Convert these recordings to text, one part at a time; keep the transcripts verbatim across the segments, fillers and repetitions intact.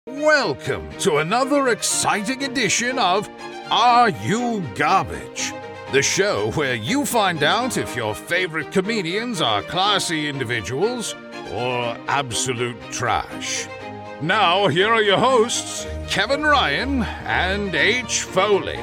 Welcome to another exciting edition of Are You Garbage? The show where you find out if your favorite comedians are classy individuals or absolute trash. Now, here are your hosts, Kevin Ryan and H. Foley.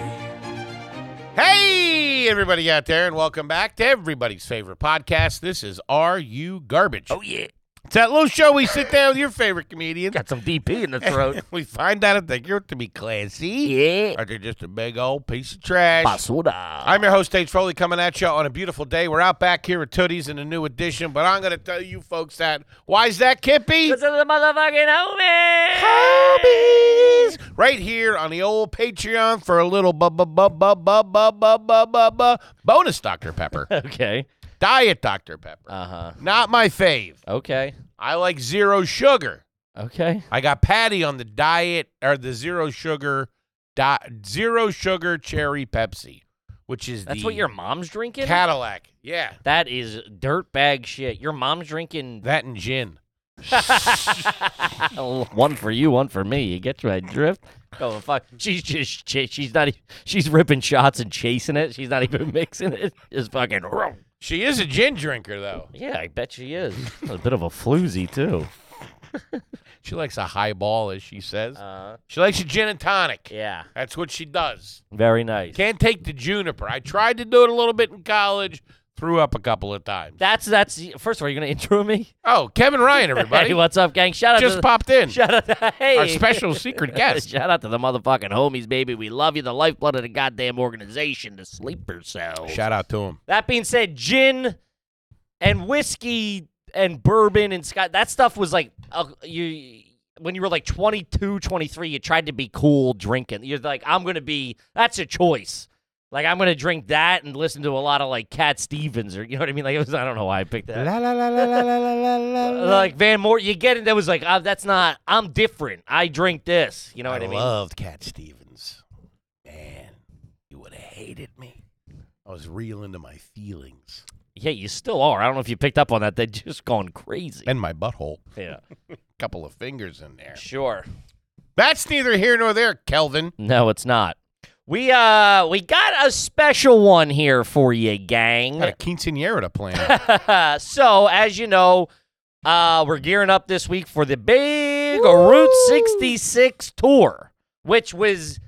Hey, everybody out there, and welcome back to everybody's favorite podcast. This is Are You Garbage? Oh, yeah. It's that little show we sit down with your favorite comedian. Got some D P in the throat. We find out if they get to be classy. Yeah. Or they're just a big old piece of trash. Basura. I'm your host, H. Foley, coming at you on a beautiful day. We're out back here at Tootie's in a new edition, but I'm going to tell you folks that. Why is that, Kippy? Because of the motherfucking homies. Homies! Right here on the old Patreon for a little bu bu bu bu bu bu bu bu bu bu bonus Doctor Pepper. Okay. Diet Doctor Pepper. Uh-huh. Not my fave. Okay. I like zero sugar. Okay. I got Patty on the diet or the zero sugar di- zero sugar cherry Pepsi, which is That's the what your mom's drinking? Cadillac. Yeah. That is dirtbag shit. Your mom's drinking That and gin. one for you, one for me. You get my drift? Oh, fuck. She's just, she, she's not, e- she's ripping shots and chasing it. She's not even mixing it. Just fucking, She is a gin drinker, though. yeah, I bet she is. A bit of a floozy, too. She likes a highball, as she says. Uh, She likes a gin and tonic. yeah. That's what she does. Very nice. Can't take the juniper. I tried to do it a little bit in college, threw up a couple of times. That's, that's, first of all, you're going to intro me? Oh, Kevin Ryan, everybody. Hey, what's up, gang? Shout out Just to popped in. shout out to, hey. Our special secret guest. Shout out to the motherfucking homies, baby. We love you. The lifeblood of the goddamn organization, the Sleeper Cells. Shout out to him. That being said, gin and whiskey and bourbon and Scott, that stuff was like, uh, you when you were like twenty-two, twenty-three, you tried to be cool drinking. You're like, I'm going to be, that's a choice. Like, I'm going to drink that and listen to a lot of, like, Cat Stevens or, you know what I mean? Like, it was, I don't know why I picked that. La la la la la la la la. Like, Van Moore, you get it. That was like, uh, that's not, I'm different. I drink this. You know what I, I mean? loved Cat Stevens. Man, you would have hated me. I was real into my feelings. Yeah, you still are. I don't know if you picked up on that. They're just gone crazy. And my butthole. Yeah. Couple of fingers in there. Sure. That's neither here nor there, Kelvin. No, it's not. We uh we got a special one here for you, gang. Got a quinceañera to plan. So, as you know, uh we're gearing up this week for the big Route sixty-six tour, which was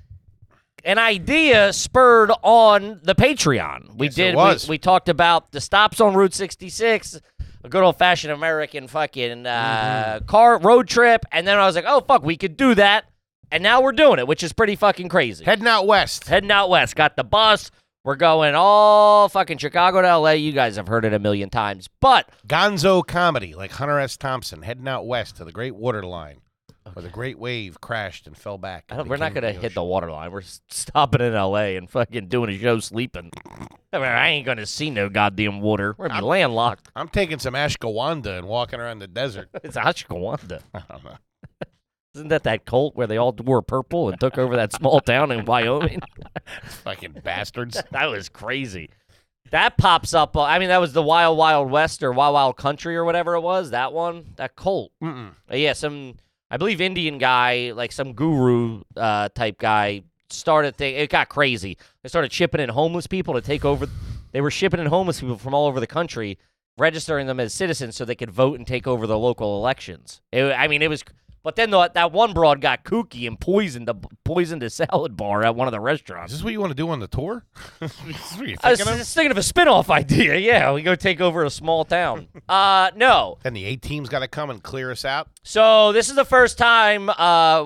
an idea spurred on the Patreon. We Yes, it did was. We, we talked about the stops on Route sixty-six, a good old-fashioned American fucking uh, Mm-hmm. car road trip, and then I was like, oh, fuck, we could do that, and now we're doing it, which is pretty fucking crazy. Heading out west. Heading out west. Got the bus. We're going all fucking Chicago to L A. You guys have heard it a million times, but Gonzo comedy, like Hunter S. Thompson, heading out west to the Great Waterline, where the Great Wave crashed and fell back. I and don't, we're not became going to the hit the ocean. water line. We're s- stopping in L A and fucking doing a show sleeping. I mean, I ain't going to see no goddamn water. We're going to be landlocked. I'm taking some ashwagandha and walking around the desert. It's Ashwagandha. I don't know. Isn't that that cult where they all wore purple and took over that small town in Wyoming? Fucking bastards. That was crazy. That pops up. uh, I mean, that was the Wild Wild West or Wild Wild Country or whatever it was. That one, that cult. Mm-mm. Uh, yeah, some, I believe Indian guy, like some guru uh, type guy, started thing. It got crazy. They started shipping in homeless people to take over. They were shipping in homeless people from all over the country, registering them as citizens so they could vote and take over the local elections. It, I mean, it was. But then the, that one broad got kooky and poisoned the poisoned a salad bar at one of the Is restaurants. this what you want to do on the tour? Is this what you're I was thinking of? just thinking of a spinoff idea. Yeah, we go take over a small town. Uh, no. Then the A team's got to come and clear us out. So this is the first time uh,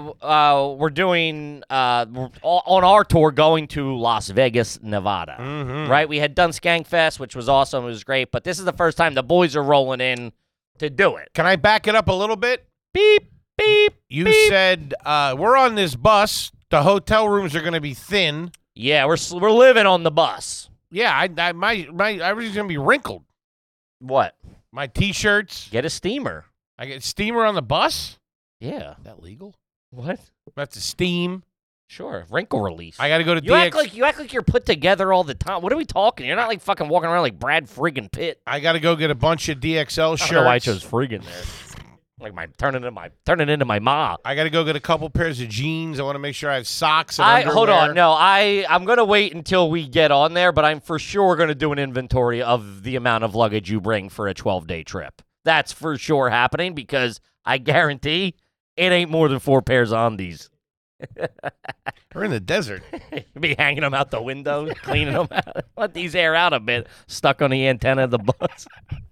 uh, we're doing uh, we're on our tour going to Las Vegas, Nevada. Mm-hmm. Right? We had done Skankfest, which was awesome. It was great. But this is the first time the boys are rolling in to do it. Can I back it up a little bit? Beep, beep. You beep. said uh, we're on this bus. The hotel rooms are going to be thin. Yeah, we're we're living on the bus. Yeah, I, I my my everything's going to be wrinkled. What? My T-shirts. Get a steamer. I get steamer on the bus. Yeah. Is that legal? What? I have to steam. Sure. Wrinkle release. I got to go to you D X. act like you act like you're put together all the time. What are we talking? You're not like fucking walking around like Brad friggin' Pitt. I got to go get a bunch of D X L I shirts. don't know why I chose friggin' there. Like my turning into my turning into my ma. I got to go get a couple pairs of jeans. I want to make sure I have socks and I underwear. hold on. No, I I'm gonna wait until we get on there, but I'm for sure gonna do an inventory of the amount of luggage you bring for a twelve day trip. That's for sure happening because I guarantee it ain't more than four pairs of undies. We're in the desert. Be hanging them out the window, cleaning them out. Let these air out a bit. Stuck on the antenna of the bus.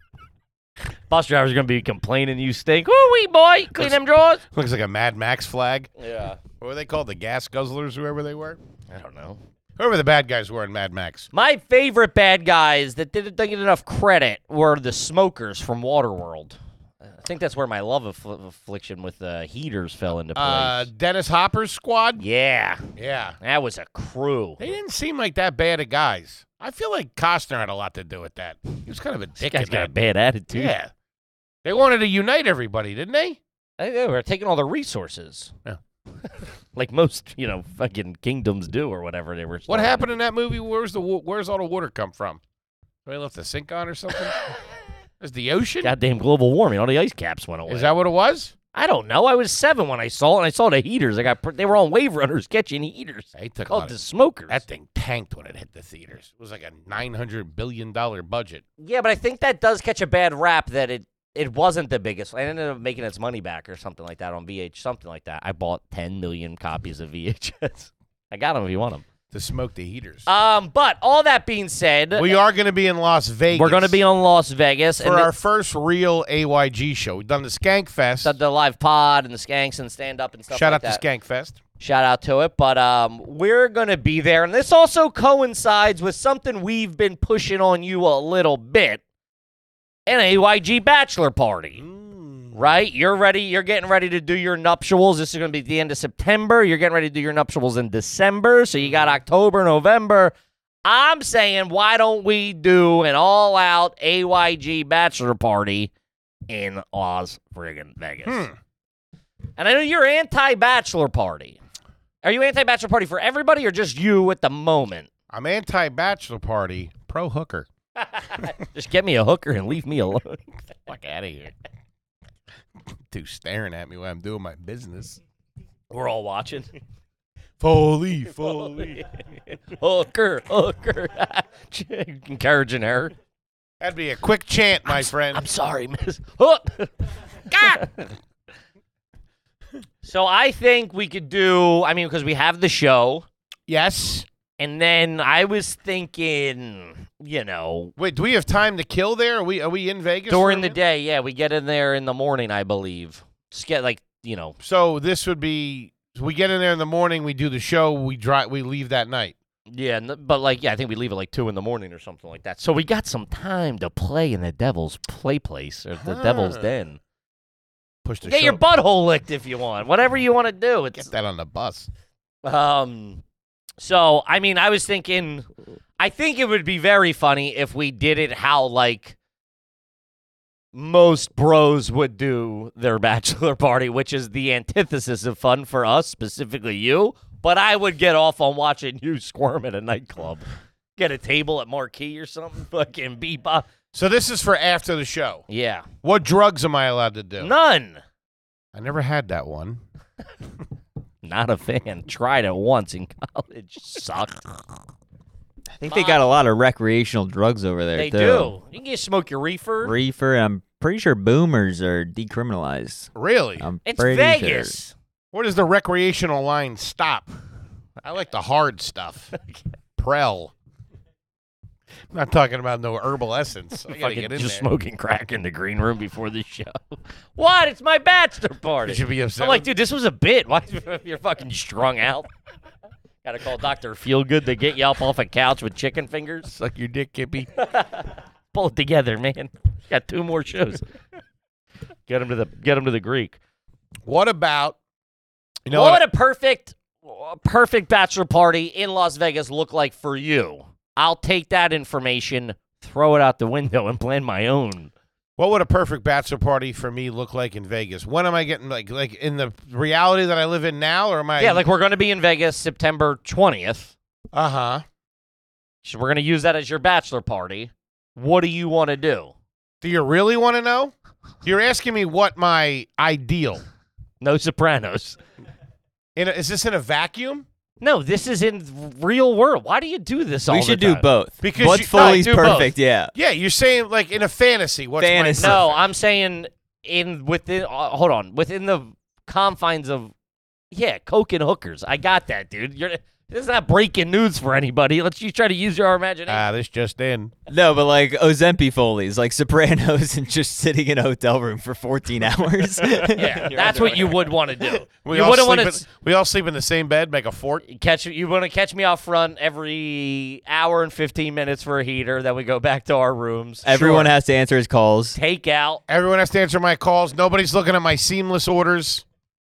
Bus driver's going to be complaining you stink. Woo-wee, boy. Clean them drawers. Looks like a Mad Max flag. Yeah. What were they called? The gas guzzlers, whoever they were? I don't know. Whoever the bad guys were in Mad Max. My favorite bad guys that didn't get enough credit were the smokers from Waterworld. I think that's where my love affl- affliction with the uh, heaters fell into place. Uh, Dennis Hopper's squad? yeah. Yeah. That was a crew. They didn't seem like that bad of guys. I feel like Costner had a lot to do with that. He was kind of a This dick guy's in got a that. bad attitude. Yeah. They wanted to unite everybody, didn't they? I think they were taking all the resources. Yeah. Like most, you know, fucking kingdoms do or whatever they were. What starting. happened in that movie? Where's the wa- Where's all the water come from? They left the sink on or something? Is the ocean? Goddamn global warming. All the ice caps went away. Is that what it was? I don't know. I was seven when I saw it, and I saw the heaters. I got pr- they were on Wave Runners catching heaters. They took a Called lot the of- smokers. That thing tanked when it hit the theaters. It was like a nine hundred billion dollars budget. Yeah, but I think that does catch a bad rap that it it wasn't the biggest. It ended up making its money back or something like that on V H, something like that. I bought ten million copies of V H S. I got them if you want them. To smoke the heaters. Um, but all that being said, we are going to be in Las Vegas. we're going to be on Las Vegas for and our the, first real A Y G show. We've done the Skank Fest. the, the live pod and the skanks and stand up and stuff. Shout like out that. to Skank Fest. Shout out to it. But um, we're going to be there. And this also coincides with something we've been pushing on you a little bit. An A Y G bachelor party. Right? You're ready. You're getting ready to do your nuptials. This is going to be at the end of September. You're getting ready to do your nuptials in December. So you got October, November. I'm saying, why don't we do an all-out A Y G bachelor party in Las friggin' Vegas? Hmm. And I know you're anti-bachelor party. Are you anti-bachelor party for everybody or just you at the moment? I'm anti-bachelor party, pro-hooker. Just get me a hooker and leave me alone. Fuck out of here. Dude staring at me while I'm doing my business. We're all watching. Foley, Foley. hooker, hooker. Encouraging her. That'd be a quick chant, my I'm, friend. I'm sorry, miss. Hook. God. So I think we could do, I mean, because we have the show. Yes. And then I was thinking, you know. Wait, do we have time to kill there? Are we are we in Vegas? During for a the minute? day, yeah. We get in there in the morning, I believe. Just get, like, you know. So this would be so we get in there in the morning, we do the show, we drive we leave that night. Yeah, n- but, like, yeah, I think we leave at, like, two in the morning or something like that. So we got some time to play in the Devil's Play Place or the Huh. Devil's Den. Push the Get show. your butthole licked if you want. Whatever you want to do. It's Get that on the bus. Um, so, I mean, I was thinking, I think it would be very funny if we did it how, like, most bros would do their bachelor party, which is the antithesis of fun for us, specifically you. But I would get off on watching you squirm at a nightclub. Get a table at Marquee or something, fucking bebop. So this is for after the show. Yeah. What drugs am I allowed to do? None. I never had that one. Not a fan. Tried it once in college. Sucked. I think they got a lot of recreational drugs over there, They too. do. You can get smoke your reefer. Reefer, I'm pretty sure boomers are decriminalized. Really? I'm It's pretty Vegas. Sure. Where does the recreational line stop? I like the hard stuff. Prel. I'm not talking about no herbal essence. I gotta Fucking get in just there. smoking crack in the green room before the show. What? It's my bachelor party. You should be upset. I'm like, dude, this was a bit. Why you're fucking strung out? Gotta call Doctor Feelgood to get you up off a couch with chicken fingers. Suck your dick, Kippy. Pull it together, man. Got two more shows. Get him to the get him to the Greek. What about you know what what? would a perfect, perfect bachelor party in Las Vegas look like for you? I'll take that information, throw it out the window, and plan my own. What would a perfect bachelor party for me look like in Vegas? When am I getting like like in the reality that I live in now, or am I? Yeah, like we're going to be in Vegas September twentieth. uh huh. So we're going to use that as your bachelor party. What do you want to do? Do you really want to know? You're asking me what my ideal. No Sopranos. In a, is this in a vacuum? No, this is in real world. Why do you do this all We the should time? do both. Because Bud you- Foley's no, do both. perfect. Yeah. Yeah, you're saying like in a fantasy. What's Fantasy. My No, perfect? I'm saying in within. Uh, hold on, within the confines of yeah, coke and hookers. I got that, dude. You're this is not breaking news for anybody. Let's you try to use your imagination. Ah, this just in. No, but like Ozempi Foley's, like Sopranos, and just sitting in a hotel room for fourteen hours. yeah, that's what you would want to do. We you all wouldn't sleep want in, to we all sleep in the same bed, make a fort. catch. You want to catch me out front every hour and fifteen minutes for a heater. Then we go back to our rooms. Everyone Sure. has to answer his calls. Take out. Everyone has to answer my calls. Nobody's looking at my seamless orders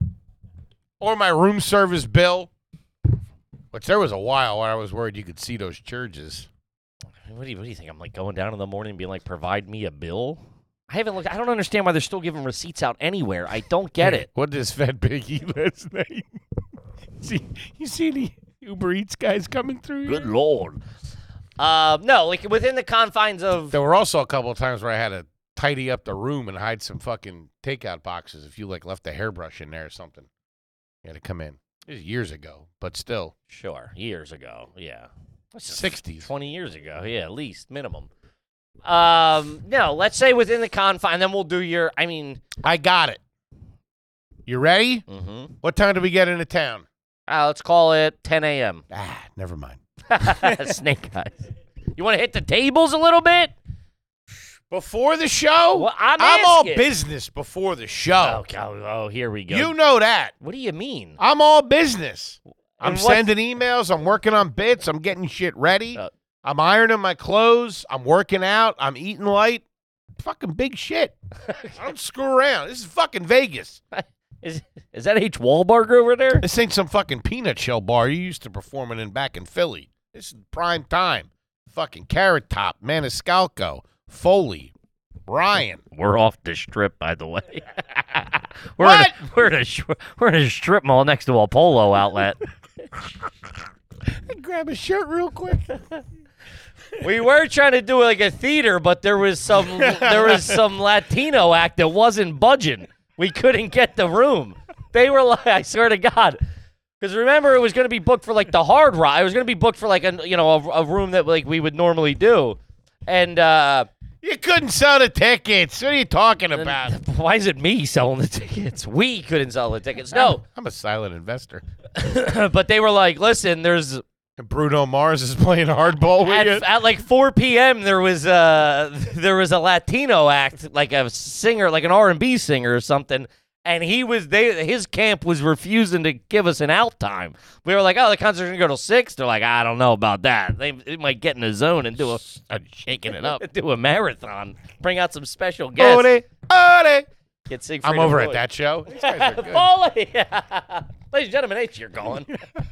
or my room service bill. Which there was a while where I was worried you could see those charges. What do you What do you think? I'm like going down in the morning and being like, provide me a bill. I haven't looked. I don't understand why they're still giving receipts out anywhere. I don't get it. What did this fat pig eat last night? see, you see the Uber Eats guys coming through here? Good lord. Uh, no, like within the confines of. There were also a couple of times where I had to tidy up the room and hide some fucking takeout boxes if you like left a hairbrush in there or something. You had to come in. It was years ago, but still. Sure, years ago. Yeah. What's this, sixties. twenty years ago. Yeah, at least minimum. Um, no, let's say within the confine, then we'll do your. I mean, I got it. You ready? mm-hmm. What time do we get into town? Uh, let's call it ten a.m. Ah, never mind. Snake eyes. You want to hit the tables a little bit? Before the show? Well, I'm I'm all asking. business before the show. Oh, God. Oh, here we go. You know that. What do you mean? I'm all business. I'm And what- sending emails. I'm working on bits. I'm getting shit ready. Uh, I'm ironing my clothes. I'm working out. I'm eating light. Fucking big shit. I don't screw around. This is fucking Vegas. Is is that H. Wahlberg over there? This ain't some fucking peanut shell bar you used to performing in back in Philly. This is prime time. Fucking Carrot Top, Maniscalco, Foley, Ryan. We're off the strip, by the way. we're What? In a, we're in a sh- we're in a strip mall next to a polo outlet. Grab a shirt real quick. We were trying to do like a theater, but there was some there was some Latino act that wasn't budging. We couldn't get the room. They were like, I swear to God. Because remember, it was going to be booked for like the Hard Rock. It was going to be booked for like a you know a, a room that like we would normally do, and uh, You couldn't sell the tickets. What are you talking about? why is it me selling the tickets? We couldn't sell the tickets. No, I'm a silent investor. but they were like, listen, there's And Bruno Mars is playing hardball with at, you. at like four p.m. there was uh there was a Latino act, like a singer, like an R and B singer or something. And he was they his camp was refusing to give us an out time. We were like, oh, the concert's gonna go till six. They're like, I don't know about that. They, they might get in the zone and do a I'm shaking it up. do a marathon. Bring out some special guests. Ole, ole. Get Siegfried I'm over and at Roy. that show. These guys are good. Foley. Ladies and gentlemen, it's your going.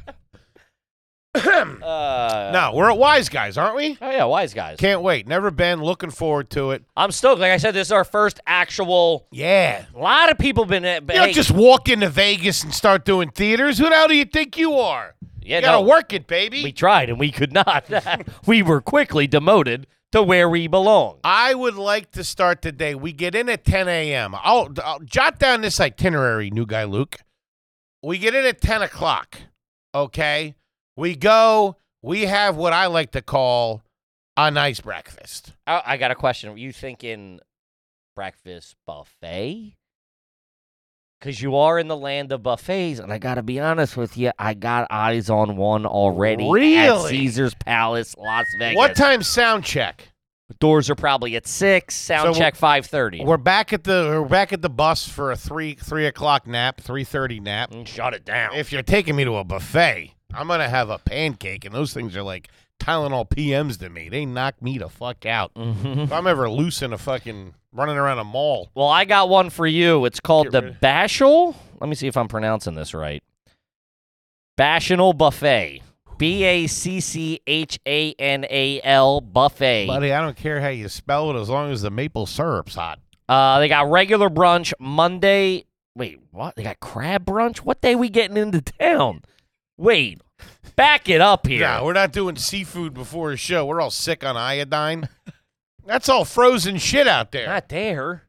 uh, No, we're at Wise Guys, aren't we? Oh yeah, wise guys. Can't wait. Never been. Looking forward to it. I'm stoked. Like I said, this is our first actual. Yeah. A lot of people been. Uh, You don't just walk into Vegas and start doing theaters. Who the hell do you think you are? yeah, You gotta no, work it, baby. We tried and we could not. We were quickly demoted to where we belong. I would like to start the day. We get in at ten a.m. I'll, I'll jot down this itinerary, new guy Luke. We get in at ten o'clock, okay? We go, we have what I like to call a nice breakfast. I, I got a question. Were you thinking breakfast buffet? Because you are in the land of buffets, and I got to be honest with you, I got eyes on one already at Really? Caesar's Palace, Las Vegas. What time sound check? Doors are probably at six. Sound So check five thirty. We're back at the we're back at the bus for a three three o'clock nap, three thirty nap. Shut it down. If you're taking me to a buffet, I'm gonna have a pancake, and those things are like Tylenol P Ms to me. They knock me the fuck out. Mhm. If I'm ever loose in a fucking running around a mall, Well, I got one for you. It's called Get the rid- Bashal. Let me see if I'm pronouncing this right. Bachanal Buffet. B A C C H A N A L Buffet. buddy, I don't care how you spell it as long as the maple syrup's hot. Uh, they got regular brunch Monday. Wait, what? They got crab brunch? What day we getting into town? Wait, back it up here. Yeah, we're not doing seafood before a show. We're all sick on iodine. That's all frozen shit out there. Not there.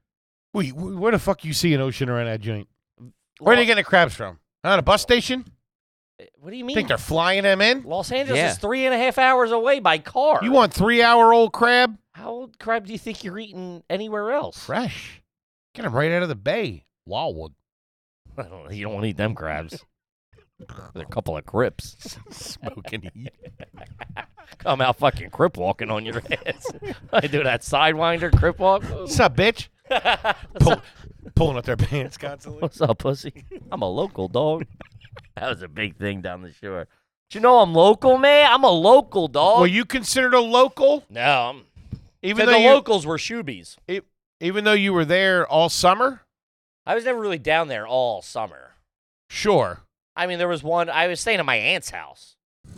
Wait, wh- where the fuck you see an ocean around that joint? Where are they getting the crabs from? On a bus station? What do you mean? Think they're flying them in? Los Angeles Yeah. is three and a half hours away by car. You want three-hour-old crab? How old crab do you think you're eating anywhere else? Fresh. Get them right out of the bay. Wildwood. I don't know. You don't want to eat them crabs. They're a couple of crips. Smoking heat. Come out fucking crip walking on your ass. I do that sidewinder crip walk. What's up, bitch? Pull, pulling up their pants constantly. What's up, pussy? I'm a local dog. That was a big thing down the shore. Did you know I'm local, man? I'm a local dog. Were you considered a local? No, I'm. Even the though you, locals were shoebies. even though you were there all summer? I was never really down there all summer. Sure. I mean, there was one. I was staying at my aunt's house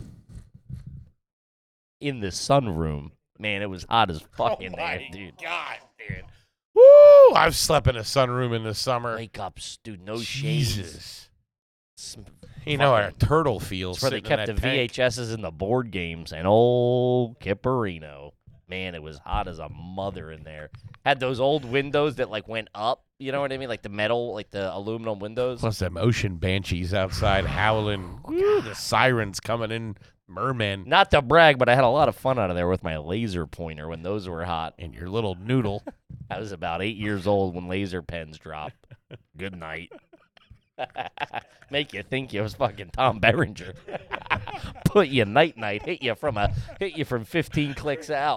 in the sunroom. Man, it was hot as fuck in there, dude. God, dude. Woo! I've slept in a sunroom in the summer. Wake up, dude. No shades. Jesus. It's You know how a turtle feels. where they sitting in kept the that tank. V H S's and the board games. And old Kipperino. Man, it was hot as a mother in there. Had those old windows that like went up. You know what I mean? Like the metal, like the aluminum windows. Plus them ocean banshees outside howling. Woo, the sirens coming in. Mermen. Not to brag, but I had a lot of fun out of there with my laser pointer when those were hot. And your little noodle. I was about eight years old when laser pens dropped. Good night. Make you think you was fucking Tom Berenger. Put you night night, hit you from a hit you from fifteen clicks out.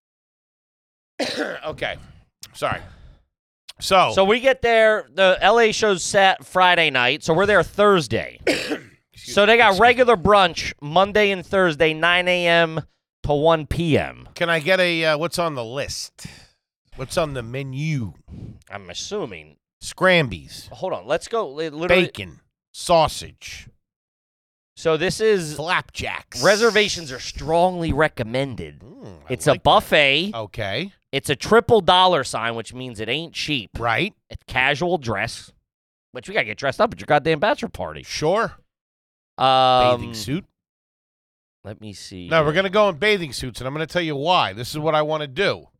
Okay. Sorry. So, So we get there. The L A show's set Friday night, so we're there Thursday. So they got regular brunch Monday and Thursday, nine a.m. to one p.m. can I get a uh, what's on the list? What's on the menu? I'm assuming. Scrambies, Hold on, let's go. li- Literally. bacon, sausage, So this is flapjacks. reservations are strongly recommended. Mm, I It's a like buffet. that. Okay. It's a triple dollar sign, which means it ain't cheap. Right. It's casual dress, which we gotta get dressed up at your goddamn bachelor party. Sure. Um, Bathing suit. Let me see. No, we're here. going to go in bathing suits, and I'm going to tell you why. This is what I want to do.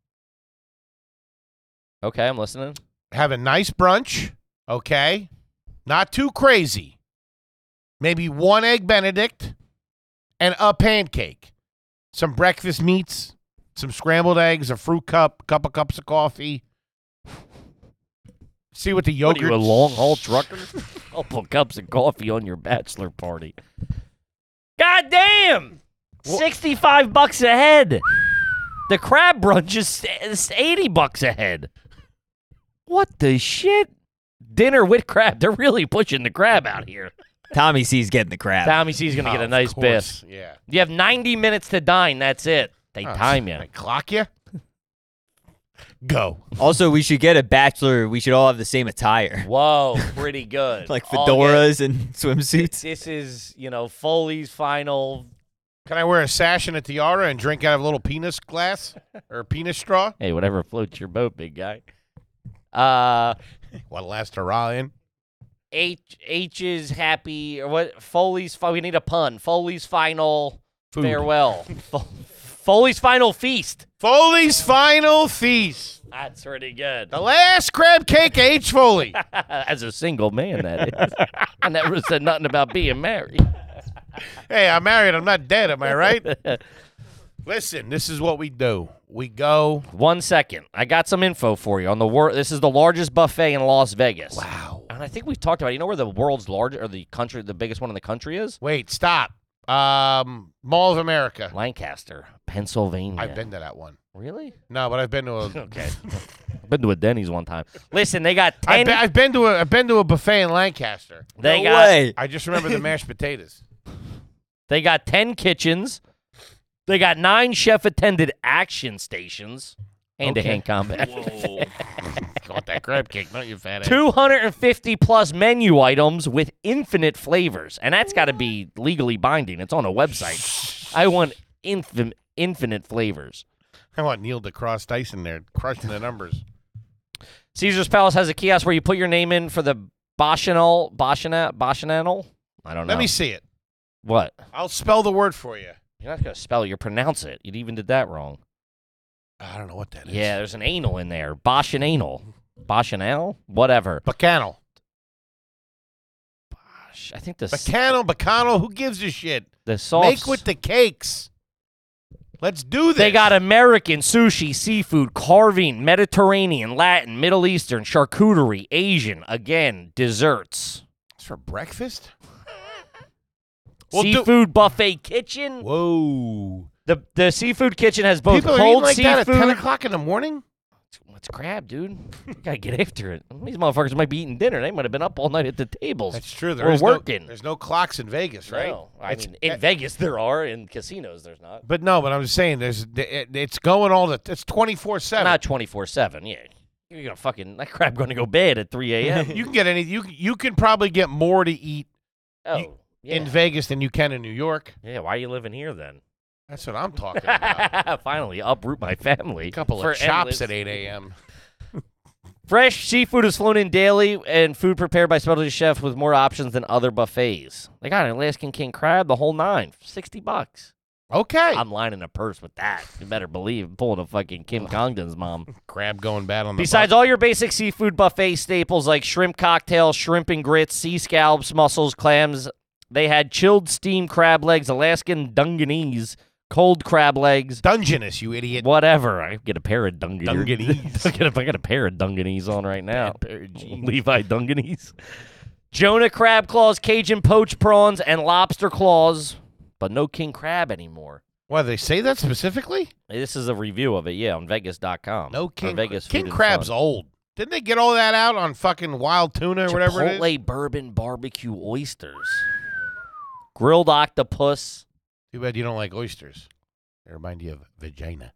Okay, I'm listening. Have a nice brunch, okay? Not too crazy. Maybe one egg Benedict and a pancake. Some breakfast meats, some scrambled eggs, a fruit cup, couple cups of coffee. See what the What yogurt. are you, a long haul trucker? Couple cups of coffee on your bachelor party. God damn! Sixty-five bucks a head. The crab brunch is is eighty bucks a head. What the shit? Dinner with crab. They're really pushing the crab out here. Tommy C's getting the crab. Tommy C's gonna get Oh, a of nice course, biff. Yeah. You have ninety minutes to dine. That's it. They Oh, time you. They clock you? Go. Also, we should get a bachelor. We should all have the same attire, Whoa, pretty good. like All get- fedoras and swimsuits. This is, you know, Foley's final. Can I wear a sash and a tiara and drink out of a little penis glass or a penis straw? Hey, whatever floats your boat, big guy. Uh, What last hurrah in? H H is happy. Or what? Foley's. fi- We need a pun. Foley's final Food. farewell. Fo- Foley's final feast. Foley's final feast. That's pretty good. The last crab cake H. Foley. As a single man, that is. I never said nothing about being married. Hey, I'm married. I'm not dead. Am I right? Listen, this is what we do. We go. One second. I got some info for you on the wor- This is the largest buffet in Las Vegas. Wow. And I think we've talked about it. You know where the world's largest, or the country, the biggest one in the country is? Wait, stop. Um, Mall of America. Lancaster, Pennsylvania. I've been to that one. Really? No, but I've been to a. Okay. I've been to a Denny's one time. Listen, they got I've ten. been, I've been to a. I've been to a buffet in Lancaster. they no got way. I just remember the mashed potatoes. they got ten kitchens. They got nine chef-attended action stations. Hand-to-hand combat. Got that crab cake, don't you, fat ass? two hundred fifty plus menu items with infinite flavors. And that's got to be legally binding. It's on a website. I want infin- infinite flavors. I want Neil deGrasse Tyson there, crushing the numbers. Caesar's Palace has a kiosk where you put your name in for the Bacchanal. Bacchanal? Bacchanal? I don't know. Let me see it. What? I'll spell the word for you. You're not going to spell it. You pronounce it. You even did that wrong. I don't know what that is. Yeah, there's an anal in there. Bosch and anal. Bacchanal? Whatever. Bacano. Gosh, I think the s- Bacano, Bacano, who gives a shit? the sauce. Make with the cakes. Let's do this. They got American, sushi, seafood, carving, Mediterranean, Latin, Middle Eastern, charcuterie, Asian, again, desserts. It's for breakfast? Well, do- Seafood buffet kitchen. Whoa. The the seafood kitchen has both People are eating cold like that at ten seafood. o'clock in the morning? It's crab, dude. You gotta get after it. These motherfuckers might be eating dinner. They might have been up all night at the tables. That's true. There Or is working. No, there's no clocks in Vegas, right? No, I It's- mean, in eh, Vegas there are. In casinos, there's not. But no, but I'm just saying, there's it, it's going all the. It's twenty-four seven. Not twenty-four seven. Yeah, you're gonna fucking that crab going to go bad at three a.m. You can get any. You you can probably get more to eat Oh, yeah. in Vegas than you can in New York. Yeah, why are you living here then? That's what I'm talking about. Finally, uproot my family. A couple for of chops endless- at eight a.m. Fresh seafood is flown in daily, and food prepared by specialty chefs with more options than other buffets. They got an Alaskan king crab, the whole nine, sixty bucks. Okay. I'm lining a purse with that. You better believe, I'm pulling a fucking Kim Congdon's mom. Crab going bad on the. Besides all your basic seafood buffet staples like shrimp cocktail, shrimp and grits, sea scallops, mussels, clams, they had chilled steamed crab legs, Alaskan Dungeness, cold crab legs, Dungeness, you idiot. whatever. I get a pair of Dungeness. Dungeness. I, got a, I got a pair of Dungeness on right now. Bad pair of jeans. Levi Dungeness. Jonah crab claws, Cajun poached prawns, and lobster claws, but no king crab anymore. Why they say that specifically? This is a review of it, yeah, on Vegas dot com. No Or king. Vegas king Food and crab's Fun. old. Didn't they get all that out on fucking wild tuna or whatever it is? Chipotle bourbon barbecue oysters. Grilled octopus. Too bad you don't like oysters. They remind you of vagina.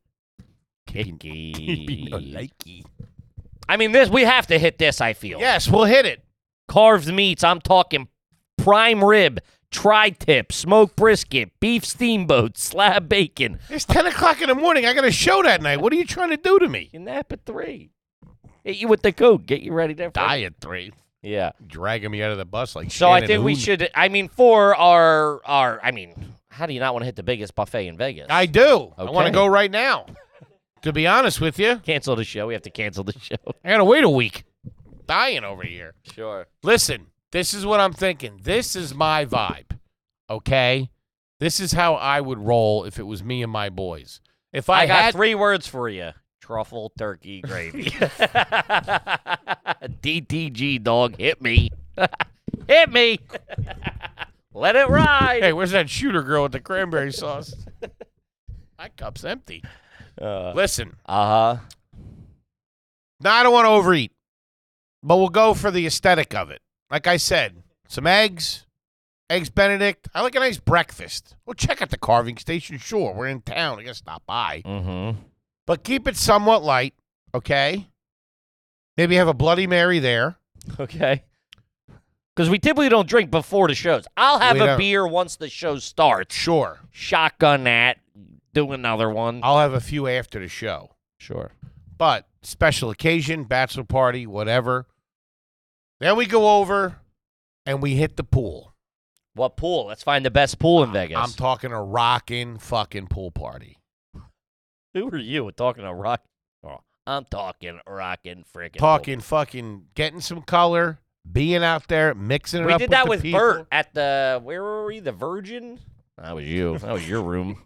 Kicky. No likey. I mean, this we have to hit this, I feel. Yes, we'll hit it. Carved meats, I'm talking prime rib, tri-tip, smoked brisket, beef steamboat, slab bacon. It's ten o'clock in the morning. I got a show that night. What are you trying to do to me? You nap at three. Hit you with the coke. Get you ready to Die at three. Yeah. Dragging me out of the bus like So I Shannon think we Hoon. should, I mean, for our, our, I mean, how do you not want to hit the biggest buffet in Vegas? I do. I want to Okay. go right now. To be honest with you, Cancel the show. We have to cancel the show. I got to wait a week. Dying over here. Sure. Listen, this is what I'm thinking. This is my vibe, okay? This is how I would roll if it was me and my boys. If I, I got had three words for you. Truffle turkey gravy. D T G, dog. Hit me. Hit me. Let it ride. Hey, where's that shooter girl with the cranberry sauce? My cup's empty. Uh Listen, huh. now I don't want to overeat, but we'll go for the aesthetic of it. Like I said, some eggs, eggs Benedict. I like a nice breakfast. We'll check out the carving station. Sure, we're in town. I gotta stop by. Mm-hmm. But keep it somewhat light, okay? Maybe have a Bloody Mary there. Okay. Because we typically don't drink before the shows. I'll have We a don't. beer once the show starts. Sure. Shotgun that. Do another one. I'll have a few after the show. Sure. But special occasion, bachelor party, whatever. Then we go over and we hit the pool. What pool? Let's find the best pool in Vegas. I'm talking a rockin' fucking pool party. Who are you talking to rock? Oh, I'm talking rockin' freaking. Talking fucking getting some color, being out there, mixing it We up did with that the with people. Bert at the where were we? The Virgin. That was you. That was your room.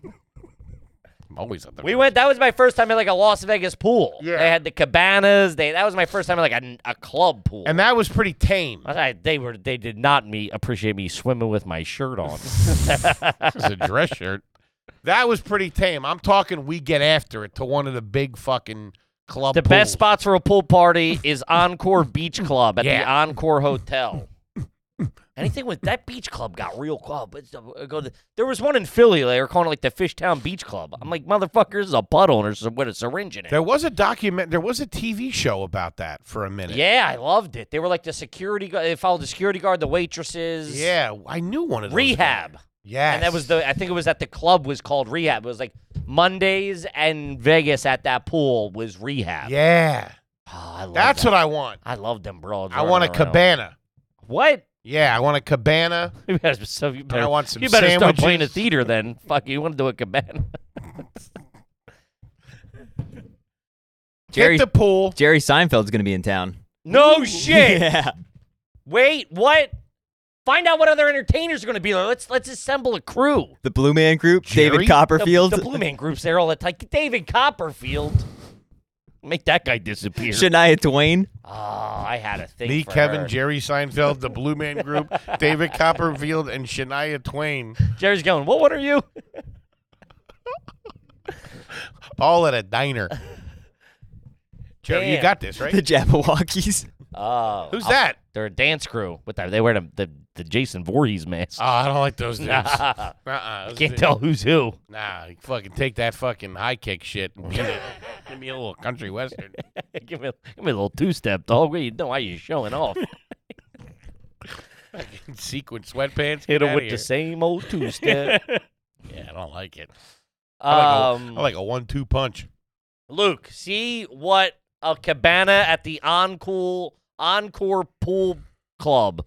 I'm always at the We went. That was my first time at like a Las Vegas pool. Yeah. They had the cabanas. They that was my first time at like a, a club pool. And that was pretty tame. I, they were. They did not me appreciate me swimming with my shirt on. It was a dress shirt. That was pretty tame. I'm talking we get after it to one of the big fucking club The best pools. spots for a pool party is Encore Beach Club at the Yeah. Encore Hotel. Anything with that beach club got real club. It's, uh, go to, there was one in Philly. They were calling it like the Fishtown Beach Club. I'm like, motherfucker, this is a puddle and there's a- with a syringe in it. There was a document. There was a T V show about that for a minute. Yeah, I loved it. They were like the security guard. They followed the security guard, the waitresses. Yeah, I knew one of those. Rehab. guys. Yes. And that was the, I think it was at the club was called Rehab. It was like Mondays and Vegas at that pool was Rehab. Yeah. Oh, I love That's that. what I want. I love them broads. I want a running around. cabana. What? Yeah, I want a cabana. You better, so you better, I want some you better start sandwiches. playing a theater then. Fuck, you want to do a cabana. Jerry, hit the pool. Jerry Seinfeld's going to be in town. No shit. Yeah. Wait, what? Find out what other entertainers are going to be there. Let's let's assemble a crew. The Blue Man Group, Jerry? David The, Copperfield, the Blue Man Group's there all the time. David Copperfield. Make that guy disappear. Shania Twain. Oh, I had a thing Me, for Kevin, her. Jerry Seinfeld, the Blue Man Group, David Copperfield, and Shania Twain, Jerry's going, what one are you? all at a diner. Jerry, you Damn. got this, right? The Jabberwockies. Oh. Who's I'll- that? They're a dance crew. With that, they wear the, the, the Jason Voorhees mask. Oh, I don't like those dudes. Nah. Uh-uh. Can't tell who's who. Nah, you fucking take that fucking high kick shit and beat it. Give me a little country western. give, me, give me a little two-step, dog. What you know? Why are you showing off? Sequin sweatpants. Hit Get him outta with here. the same old two-step. Yeah, I don't like it. I like, um, a, I like a one-two punch. Luke, see what a cabana at the Encore Encore Pool Club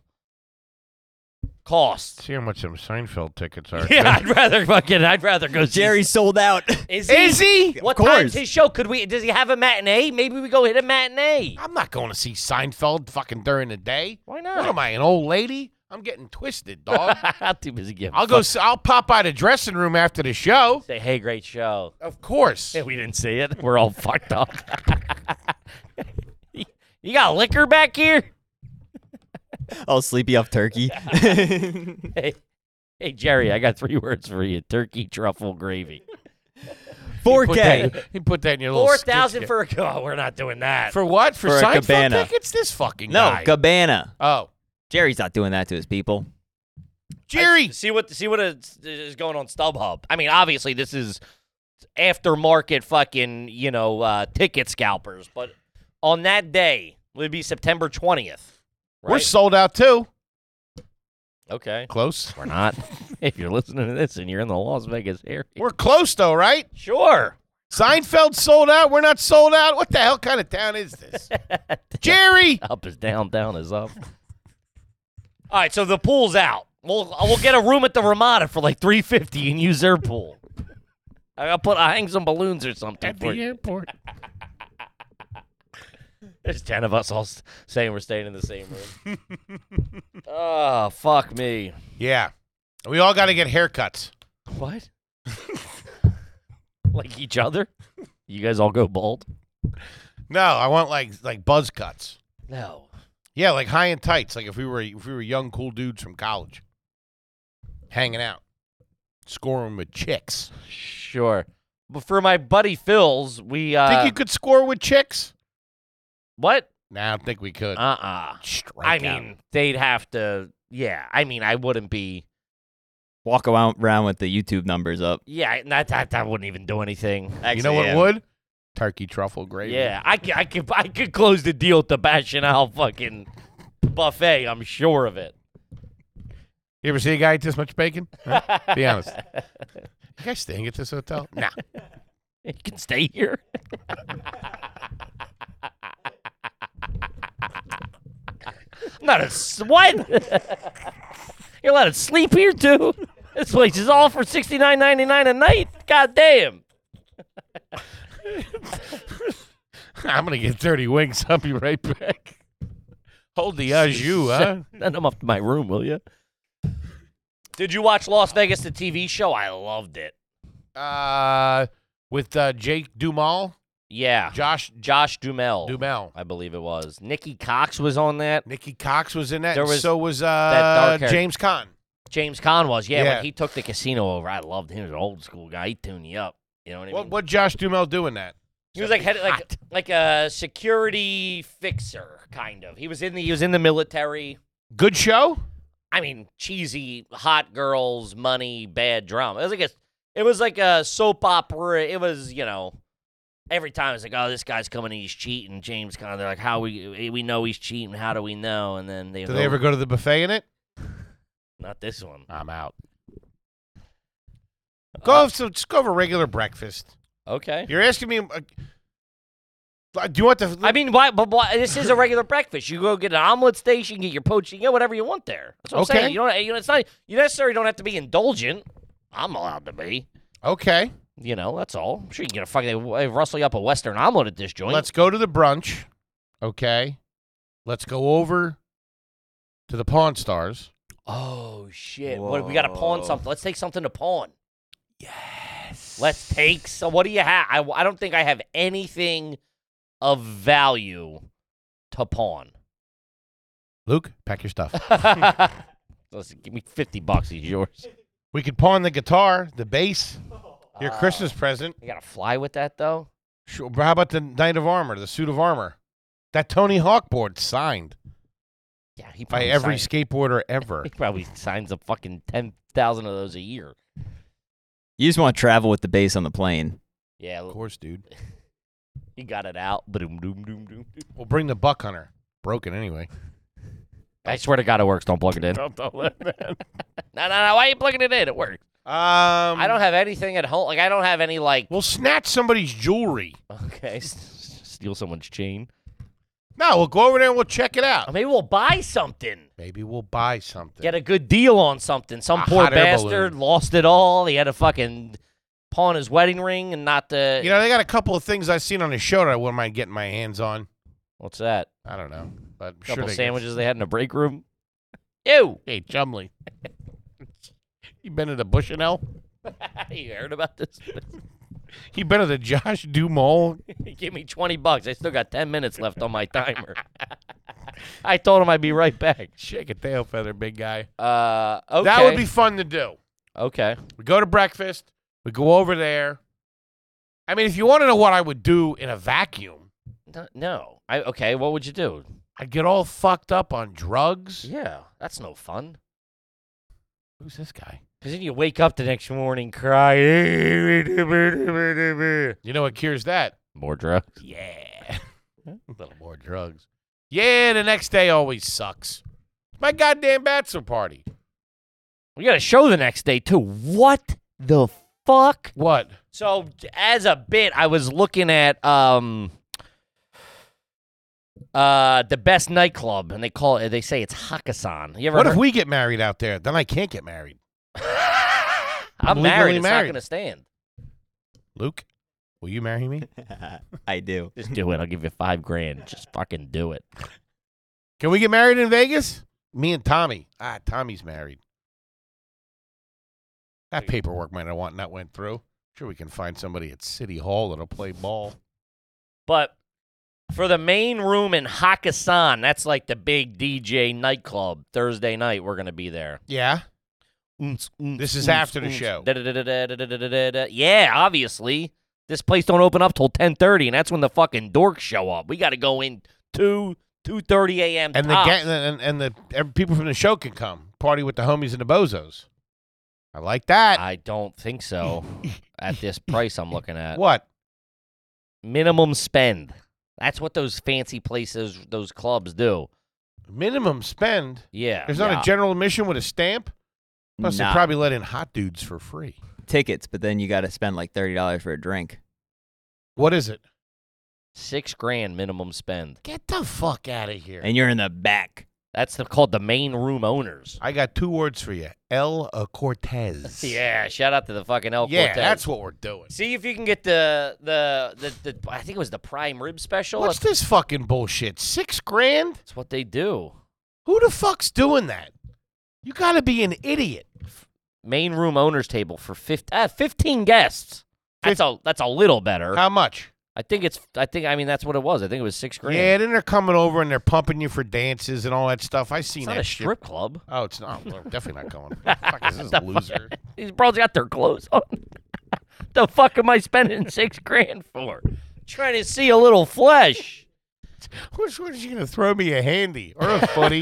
costs. See how much some Seinfeld tickets are. Yeah, I'd rather fucking. I'd rather go. see- Jerry sold out. is he? Is he? What Of time's course. his show? Could we? Does he have a matinee? Maybe we go hit a matinee. I'm not going to see Seinfeld fucking during the day. Why What not? am I, an old lady? I'm getting twisted, dog. I'm too busy giving. I'll go. s- I'll pop by the dressing room after the show. say, hey, great show. Of course. Yeah, we didn't see it. We're all fucked up. You got liquor back here? All sleepy off turkey. Hey, hey, Jerry, I got three words for you: turkey truffle gravy. four Put K. that, you put that in your little Four skit thousand skit. for a. Oh, we're not doing that. for what? For, For a Seinfeld cabana. tickets? This fucking No, guy. Cabana. oh, Jerry's not doing that to his people. Jerry. I- see what see what is, is going on StubHub. I mean, obviously this is aftermarket fucking you know uh, ticket scalpers, but on that day would be September twentieth. Right? We're sold out too. okay. Close. We're not. If you're listening to this and you're in the Las Vegas area, We're close though, right? sure. Seinfeld sold out. We're not sold out. What the hell kind of town is this? Jerry. Up is down, down is up. All right, so the pool's out. We'll we'll get a room at the Ramada for like three fifty and use their pool. I gotta put I hang some balloons or something At for the you. airport. There's ten of us all s- saying we're staying in the same room. Oh, fuck me. Yeah. We all got to get haircuts. What? Like each other? You guys all go bald? No, I want like like buzz cuts. No. Yeah, like high and tights. Like if we were if we were young cool dudes from college, hanging out, scoring with chicks. Sure. But for my buddy Phil's, we uh Think you could score with chicks? what? Nah, I don't think we could. Uh-uh. Strike I out. mean, they'd have to yeah. I mean, I wouldn't be Walk around around with the YouTube numbers up. yeah, that that, that wouldn't even do anything. you know what would? Turkey truffle gravy. Yeah, I could, I could I could close the deal with the Bacchanal fucking buffet, I'm sure of it. You ever see a guy eat this much bacon? Huh? Be honest. You guys staying at this hotel? Nah. You can stay here. I'm not a s- what? You're allowed to sleep here too. This place is all for sixty-nine ninety-nine a night. God damn. I'm gonna get thirty wings. I'll be right back. Hold the au jus, huh? Send them up to my room, will you? Did you watch Las Vegas, the T V show? I loved it. Uh, with uh, Jake Dumal, Yeah. Josh Josh Dumel. Dumel, I believe it was. Nikki Cox was on that. Nikki Cox was in that. There and was so was that uh, dark hair- James Caan. James Caan was. Yeah, Yeah. when he took the casino over, I loved him. He was an old school guy. He tuned you up. You know what I What mean? what Josh Dumel doing that? He was like head, like like a security fixer, kind of. He was in the he was in the military. Good show. I mean, cheesy, hot girls, money, bad drama. It was like a, it was like a soap opera. It was, you know, every time it's like, oh, this guy's coming and he's cheating. James Conn, they're like, how we we know he's cheating? How do we know? And then they Do they ever go to the buffet in it? Not this one. I'm out. Go Uh, have some, just go have a regular breakfast. okay. You're asking me. Uh, do you want the? I mean, why? But why, this is a regular breakfast. You go get an omelet station, get your poached, you get whatever you want there. That's what I'm Okay. saying. You don't. You know, it's not. You necessarily don't have to be indulgent. I'm allowed to be. okay. You know, that's all. I'm sure you can get a fucking they rustle you up a Western omelet at this joint. Let's go to the brunch, okay? Let's go over to the Pawn Stars. Oh shit! What, we got to pawn Whoa. something. Let's take something to pawn. Yes. Let's take. So, what do you have? I, I don't think I have anything of value to pawn. Luke, pack your stuff. Listen, give me fifty bucks. He's yours. We could pawn the guitar, the bass, your Uh, Christmas present. You gotta fly with that though. Sure. How about the Knight of Armor, the suit of armor? That Tony Hawk board signed Yeah, he by probably every signs, skateboarder ever. he probably signs a fucking ten thousand of those a year. You just want to travel with the bass on the plane. Yeah, Of course, dude. he got it out. Boom, doom, doom, doom. We'll bring the Buck Hunter. Broken anyway. I swear to God, it works. Don't plug it in. Don't, don't let man. No, no, no. Why are you plugging it in? It works. Um, I don't have anything at home. Like I don't have any like. We'll snatch somebody's jewelry. Okay, s- steal someone's chain. No, we'll go over there and we'll check it Or out. maybe we'll buy something. Maybe we'll buy something. Get a good deal on something. Some A poor hot air bastard balloon. lost it all. He had to fucking pawn his wedding ring and not the. You know, they got a couple of things I've seen on the show that I wouldn't mind getting my hands on. What's that? I don't know, but I'm A sure couple they sandwiches they had in the break room. Ew. Get... Hey, Chumley, you been to the Bushnell? You heard about this? You been to the Josh Dumont? Give me twenty bucks. I still got ten minutes left on my timer. I told him I'd be right back. Shake a tail feather, big guy. Uh, okay. That would be fun to do. okay. We go to breakfast. We go over there. I mean, if you want to know what I would do in a vacuum, No, no. I okay. What would you do? I'd get all fucked up on drugs. Yeah, that's no fun. Who's this guy? Because then you wake up the next morning crying. You know what cures that? More drugs. Yeah. A little more drugs. Yeah, the next day always sucks. My goddamn bachelor party. We got a show the next day too. What the fuck? What? So as a bit, I was looking at um uh the best nightclub, and they call it. They say it's Hakkasan. You ever? What heard? if we get married out there? Then I can't get married. I'm legally married. It's not married. gonna stand. Luke, will you marry me? I do. Just do it. I'll give you five grand. Just fucking do it. Can we get married in Vegas? Me and Tommy. Ah, Tommy's married. That paperwork might have want not went through. Sure, we can find somebody at City Hall that'll play ball. But for the main room in Hakkasan, that's like the big D J nightclub. Thursday night, we're gonna be there. Yeah. Oons, oons, This is oons, after the oons. show. Da-da-da-da-da-da-da-da. Yeah, obviously. This place don't open up till ten thirty, and that's when the fucking dorks show up. We got to go in two, two thirty a.m. And the tops. gang, and, and the every, people from the show can come party with the homies and the bozos. I like that. I don't think so. At this price I'm looking at. What? Minimum spend. That's what those fancy places, those clubs do. Minimum spend. Yeah. There's yeah. not a general admission with a stamp. Plus, they Nah. probably let in hot dudes for free. Tickets, but then you got to spend like thirty dollars for a drink. What is it? Six grand minimum spend. Get the fuck out of here. And you're in the back. That's the, called the main room owners. I got two words for you. El uh, Cortez. Yeah, shout out to the fucking El Yeah, Cortez. that's what we're doing. See if you can get the, the the the I think it was the prime rib special. What's That's, this fucking bullshit? Six grand? that's what they do. Who the fuck's doing that? You gotta be an idiot. Main room owners table for fifteen, uh, fifteen guests. That's a that's a little better. How much? I think it's I think I mean that's what it was. I think it was six grand. Yeah, then they're coming over and they're pumping you for dances and all that stuff. I seen it's that not a shit. strip club. Oh, it's not. We're definitely not going. What the fuck is this The loser? These bros got their clothes on. The fuck am I spending six grand for? Trying to see a little flesh. Which one is you gonna throw me a handy or a footy?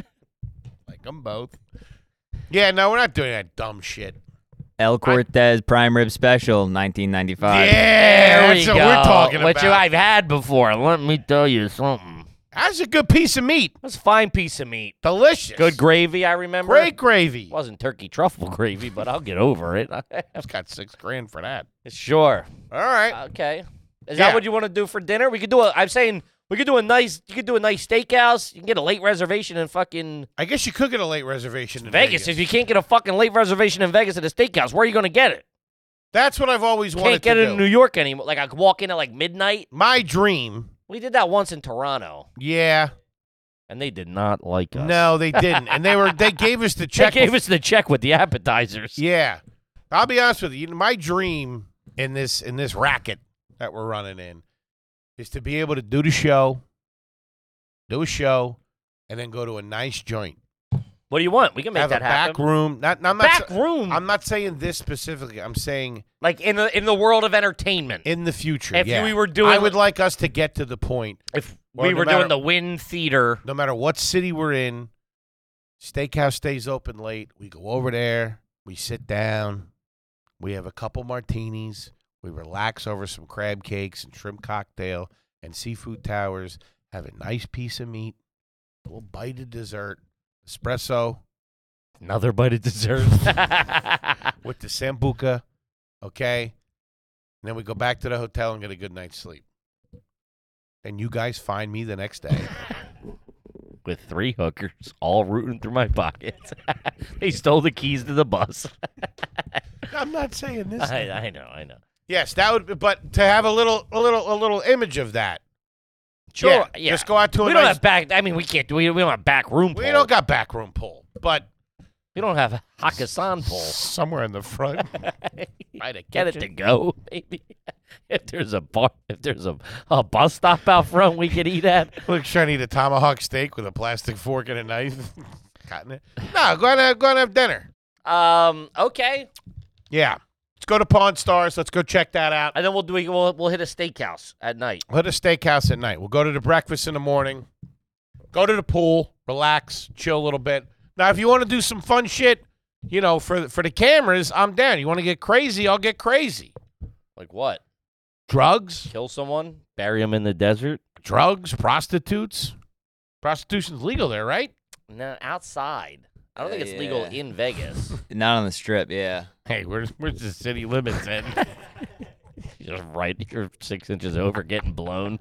Like them both. Yeah, no, we're not doing that dumb shit. El Cortez Prime Rib Special, nineteen ninety-five. Yeah, There that's we what go. we're talking Which about. I've had before. Let me tell you something. That's a good piece of meat. That's a fine piece of meat. Delicious. Good gravy, I remember. Great gravy. Wasn't turkey truffle gravy, but I'll get over it. It's got six grand for that. Sure. All right. Okay. Is Yeah. that what you want to do for dinner? We could do a. I'm saying we could do a nice. You could do a nice steakhouse. You can get a late reservation in fucking I guess you could get a late reservation in Vegas. Vegas. If you can't get a fucking late reservation in Vegas at a steakhouse, where are you going to get it? That's what I've always wanted Can't get to it do. in New York anymore. Like I could walk in at like midnight. My dream. We did that once in Toronto, Yeah. and they did not like us. No, they didn't, and they were they gave us the They check. gave us the check with the appetizers. Yeah, I'll be honest with you. My dream in this in this racket that we're running in is to be able to do the show, do a show, and then go to a nice joint. What do you want? We can make Have that a happen. back room. Not, I'm not. Back sa- room. I'm not saying this specifically. I'm saying like in the in the world of entertainment. in the future. If yeah. we were doing, I would like us to get to the point. if or we no were matter- doing the Wynn Theater. No matter what city we're in, steakhouse stays open late. We go over there. We sit down. We have a couple martinis. We relax over some crab cakes and shrimp cocktail and seafood towers. Have a nice piece of meat. A little bite of dessert. Espresso Another bite of dessert. with the sambuca. Okay? And then we go back to the hotel and get a good night's sleep. And you guys find me the next day. With three hookers all rooting through my pockets. They stole the keys to the bus. I'm not saying this. I, I know, I know. Yes, that would be, but to have a little a little a little image of that. Sure, Yeah, yeah. just go out to a we don't nice- have back. I mean, we can't do. We, we don't have back room. We pull. don't got backroom pull, but We don't have Hakkasan pull. somewhere in the front. Right, a Get it to kitchen. go, maybe. If there's a bar, if there's a, a bus stop out front, we could eat at. Look, trying to eat a tomahawk steak with a plastic fork and a knife. Cutting it. No, go and have, go and have dinner. Um. Okay. Yeah. Let's go to Pawn Stars. Let's go check that out. And then we'll do. We'll we'll hit a steakhouse at night. We'll hit a steakhouse at night. We'll go to the breakfast in the morning. Go to the pool. Relax. Chill a little bit. Now, if you want to do some fun shit, you know, for for the cameras, I'm down. You want to get crazy? I'll get crazy. Like what? Drugs, Kill someone? Bury them in the desert? drugs, prostitutes. Prostitution's legal there, right? No, outside. I don't Uh, think it's legal yeah. in Vegas. Not on the strip, yeah. Hey, where's where's the city limits at? You're just right. You're six inches over, getting blown.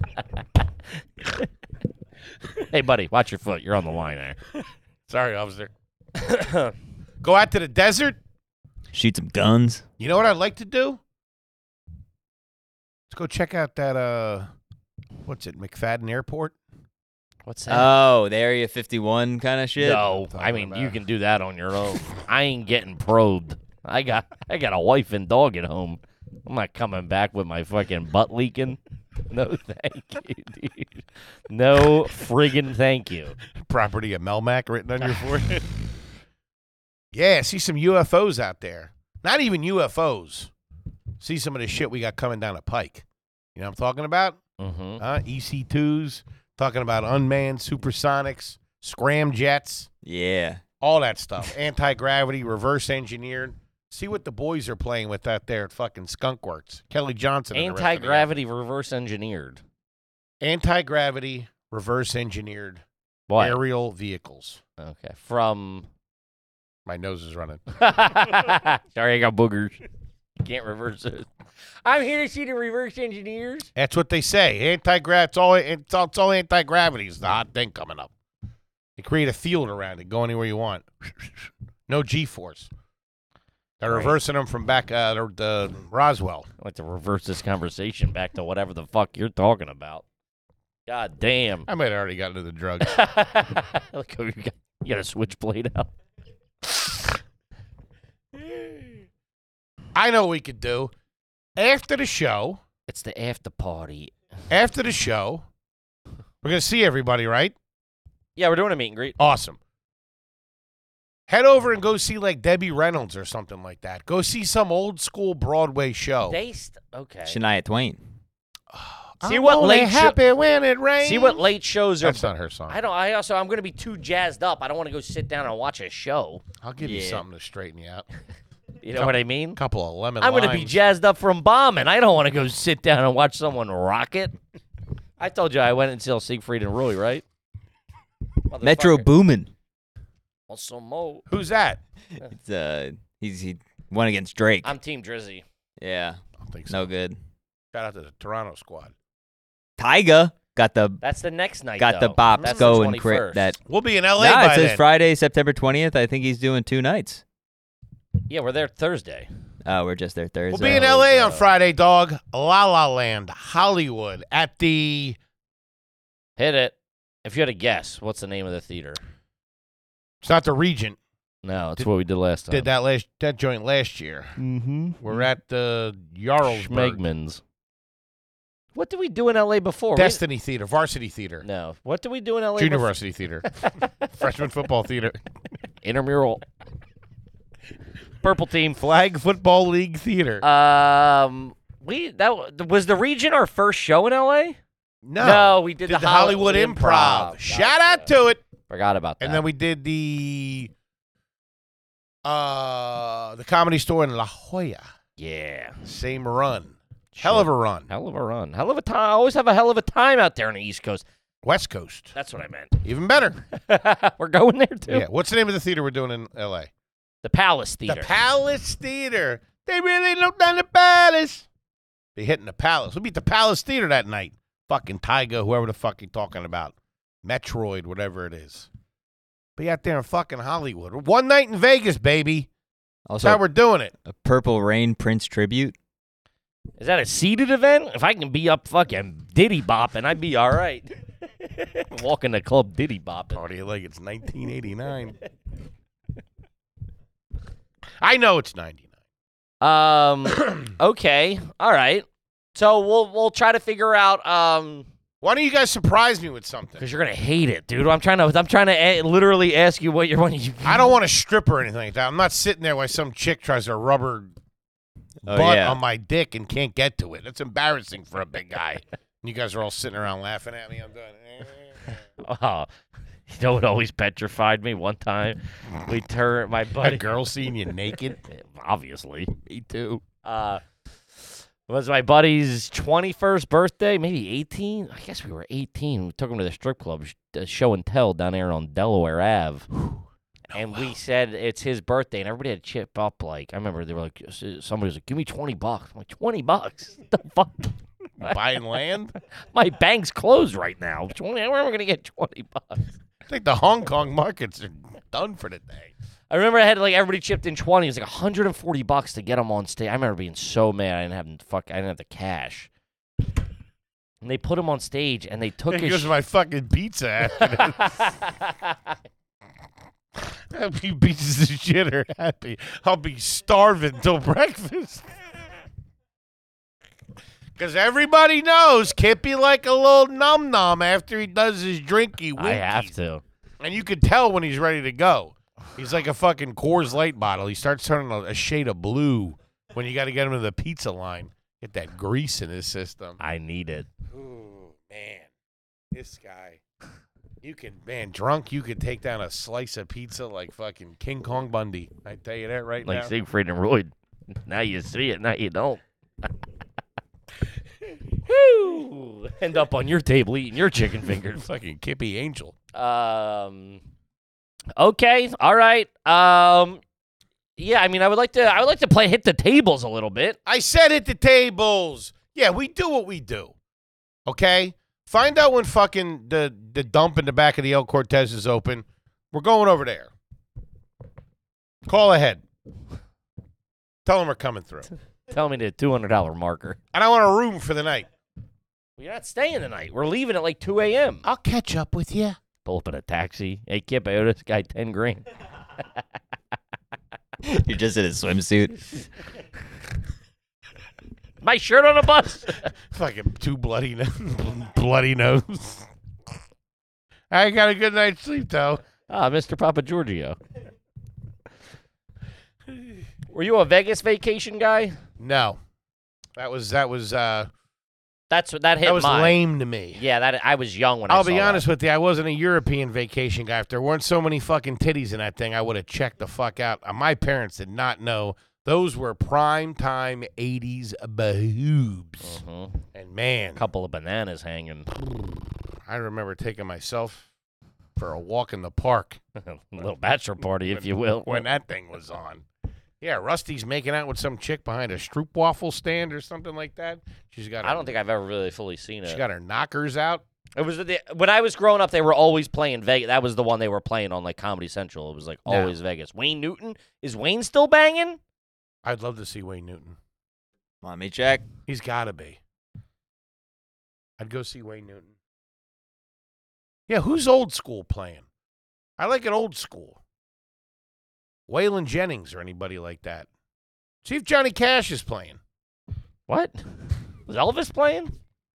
Hey, buddy, watch your foot. You're on the line there. Sorry, officer. Go out to the desert. Shoot some guns. You know what I'd like to do? Let's go check out that uh, what's it, McFadden Airport? What's that? Oh, the Area fifty-one kind of shit? no, talking I mean you about. can do that on your own. I ain't getting probed. I got I got a wife and dog at home. I'm not coming back with my fucking butt leaking. No, thank you, dude. No friggin' thank you. Property of Melmac written on your forehead. Yeah, see some U F Os out there. Not even U F Os. See some of the shit we got coming down a pike. You know what I'm talking about? Mm-hmm. Uh, E C twos. Talking about unmanned supersonics, scramjets, Yeah. all that stuff. Anti-gravity, reverse engineered. See what the boys are playing with out there at fucking Skunk Works. Kelly Johnson. and the rest of the Anti gravity reverse engineered. gang. Anti-gravity, reverse engineered What? aerial vehicles. Okay. From My nose is running. sorry, I got boogers. Can't reverse it. I'm here to see the reverse engineers. That's what they say. Anti-grav. It's all. It's all, it's all anti-gravity. It's the hot thing coming up. You create a field around it. Go anywhere you want. No G-force. They're Right. reversing them from back uh, the, the Roswell. I'd like to reverse this conversation back to whatever the fuck you're talking about. God damn. I might have already got into the drugs. Look, you got, you got a switchblade out. I know what we could do. After the show, It's the after party. after the show, we're going to see everybody, right? Yeah, we're doing a meet and greet. Awesome. Head over and go see like Debbie Reynolds or something like that. Go see some old school Broadway show. They st- okay. Shania Twain. See I'm what only late sho- happy when it rains. See what late shows are. That's not her song. I don't. I also. I'm going to be too jazzed up. I don't want to go sit down and watch a show. I'll give you Yeah. something to straighten you out. You know what I mean? Couple of lemon I'm going to be limes. jazzed up from bombing. I don't want to go sit down and watch someone rock it. I told you I went and saw Siegfried and Roy, right? Metro Motherfucker. Boomin. Want some more? Who's that? It's uh he's he won against Drake. I'm Team Drizzy. yeah. I don't think so. No good. Shout out to the Toronto squad. Tyga got the That's the next night. got the though. bops That's the going cra- twenty-first. that We'll be in L A Nah, by it says then. Friday, September twentieth. I think he's doing two nights. Yeah, we're there Thursday. Oh, we're just there Thursday. We'll be in L A on Friday, dog. La La Land, Hollywood, at the... Hit it. If you had to guess, what's the name of the theater? It's not the Regent. No, it's Did- what we did last time. Did that last that joint last year. Mm-hmm. We're at the Jarlsberg. Schmegmans. What did we do in L A before? We- Destiny Theater, Varsity Theater, No. What did we do in L A Junior before? Varsity Theater, Freshman Football Theater, Intramural. Purple team. Flag Football League Theater. Um, we that was the Region our first show in L A. no, No, we did, did the, the Hollywood Improv. Shout out to it. Forgot about that. And then we did the uh the Comedy Store in La Jolla. yeah, Same run. Hell of a run. hell of a run, hell of a time. I always have a hell of a time out there on the East Coast. West Coast. That's what I meant. Even better. We're going there too. Yeah. What's the name of the theater we're doing in L A? The Palace Theater. The Palace Theater. They really look down the Palace. Be hitting the Palace. We'll be at the Palace Theater that night. Fucking Tyga, whoever the fuck you're talking about. Metroid, whatever it is. Be out there in fucking Hollywood. One night in Vegas, baby. That's Also, how we're doing it. a Purple Rain Prince tribute. Is that a seated event? If I can be up fucking Diddy bopping, I'd be all right. Walking the club Diddy bopping. Party like it's nineteen eighty-nine. I know it's ninety-nine. Um. Okay. All right. So we'll we'll try to figure out. Um. Why don't you guys surprise me with something? Because you're gonna hate it, dude. I'm trying to. I'm trying to a- literally ask you what you're. What you. I don't want to strip or anything like that. I'm not sitting there while some chick tries to rubber Oh, butt yeah. on my dick and can't get to it. That's embarrassing for a big guy. You guys are all sitting around laughing at me. I'm doing Oh, you know what always petrified me? One time, we turned my a buddy. girl seeing you naked. Obviously, me too. Uh, it was my buddy's twenty-first birthday, maybe eighteen. I guess we were eighteen. We took him to the strip club, sh- uh, show and tell down there on Delaware Ave. And we said it's his birthday, and everybody had to chip up. Like I remember, they were like, somebody was like, "Give me twenty bucks." I'm like, twenty bucks? What the fuck? Buying land? My bank's closed right now. twenty, where am I gonna get twenty bucks? I think the Hong Kong markets are done for the day. I remember I had like everybody chipped in twenty. It was like one hundred forty bucks to get them on stage. I remember being so mad. I didn't have fuck. I didn't have the cash. And they put him on stage, and they took There his. goes my fucking pizza after that. You pieces of shit are happy. I'll be starving till breakfast. Because everybody knows Kip be like a little num num after he does his drinky winky. I have to. And you can tell when he's ready to go. He's like a fucking Coors Light bottle. He starts turning a, a shade of blue when you got to get him to the pizza line. Get that grease in his system. I need it. Ooh, man. This guy. You can, man, drunk, you could take down a slice of pizza like fucking King Kong Bundy. I tell you that right Like now. Siegfried and Roy. Now you see it. Now you don't. Woo! End up on your table eating your chicken fingers. Fucking Kippy Angel. Um. Okay. All right. Um. Yeah. I mean, I would like to. I would like to play hit the tables a little bit. I said hit the tables. Yeah, we do what we do. Okay? Find out when fucking the, the dump in the back of the El Cortez is open. We're going over there. Call ahead. Tell them we're coming through. Tell me the two hundred dollar marker. And I want a room for the night. We're not staying tonight. We're leaving at like two a m. I'll catch up with you. Pull up in a taxi. Hey, Kip, I owe this guy ten grand. You're just in a swimsuit. My shirt on a bus. Fucking two bloody, no- bloody nose. I got a good night's sleep, though. Ah, Mister Papa Giorgio. Were you a Vegas vacation guy? No. That was, that was, uh, That's what that hit that was mine. lame to me. Yeah, that I was young when I I'll saw be honest that. with you, I wasn't a European vacation guy. If there weren't so many fucking titties in that thing, I would have checked the fuck out. Uh, My parents did not know those were prime time eighties boobs. Mhm. And man, Couple of bananas hanging. I remember taking myself for a walk in the park A little bachelor party, if you will. when that thing was on. Yeah, Rusty's making out with some chick behind a stroopwafel stand or something like that. She's got. Her, I don't think I've ever really fully seen she it. got her knockers out. It was the, when I was growing up. They were always playing Vegas. That was the one they were playing on like Comedy Central. It was like No. always Vegas. Wayne Newton, is Wayne still banging? I'd love to see Wayne Newton. Let me check. He's got to be. I'd go see Wayne Newton. Yeah, who's old school playing? I like it old school. Waylon Jennings or anybody like that. See if Johnny Cash is playing. What? Was Elvis playing?